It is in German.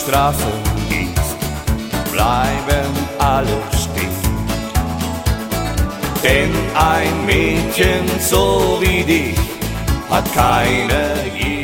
Straße gehst, bleiben alle stehen. Denn ein Mädchen so wie dich hat keine je